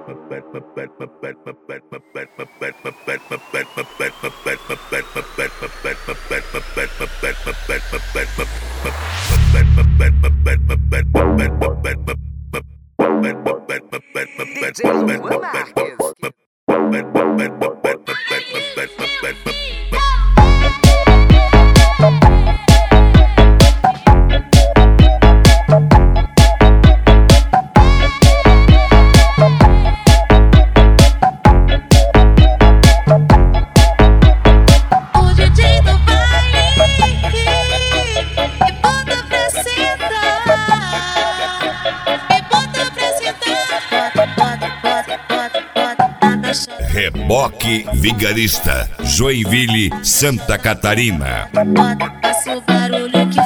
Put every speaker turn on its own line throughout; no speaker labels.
Reboque Vigarista, Joinville, Santa Catarina.
Faça o barulho que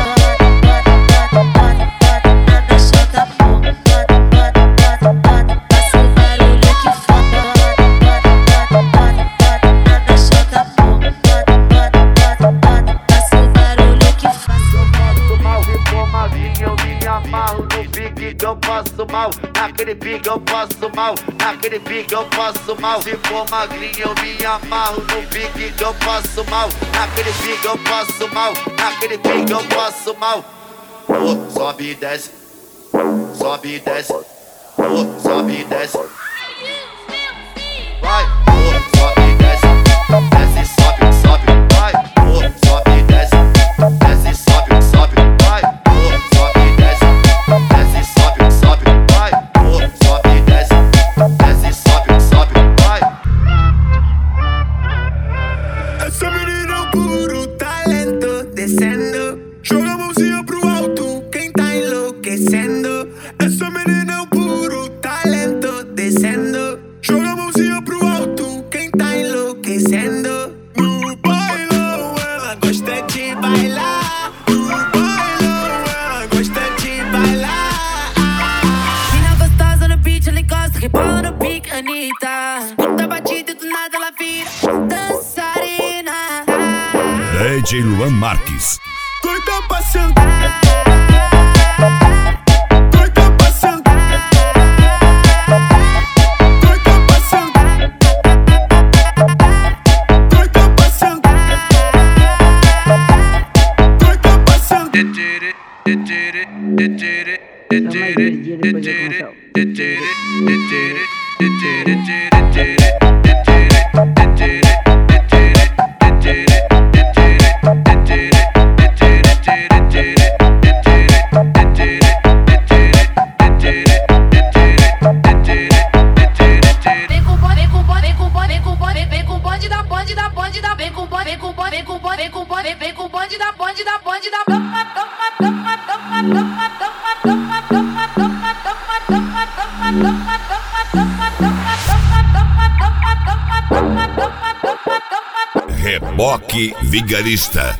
eu passo mal, naquele pique eu passo mal, naquele pique eu passo mal. Se for magrinho eu me amarro no pique que eu passo mal, naquele pique eu passo mal, naquele pique eu passo mal. Oh, sobe e desce, sobe e desce, oh, sobe e desce. Vai, oh, sobe e desce, desce, sobe, sobe, vai, oh, sobe e desce, desce, sobe, sobe, vai, oh, sobe e desce, desce, sobe, sobe, vai, oh, sobe e desce, desce, sobe, sobe, vai.
Essa menina é um puro talento, descendo, joga a mãozinha pro alto, quem tá enlouquecendo. Essa menina é um puro talento, descendo, joga a mãozinha pro alto, quem tá enlouquecendo. No bailão ela gosta de bailar, no bailão ela gosta de bailar.
Mina gostosa no beat, ela encosta, rebola no pique, Anitta. Escuta a batida e do nada ela vira dançarina.
DJ Luan Marques.
Doida pra sentar, doida pra sentar, doida pra sentar, doida pra sentar, doida pra
Reboque Vigarista.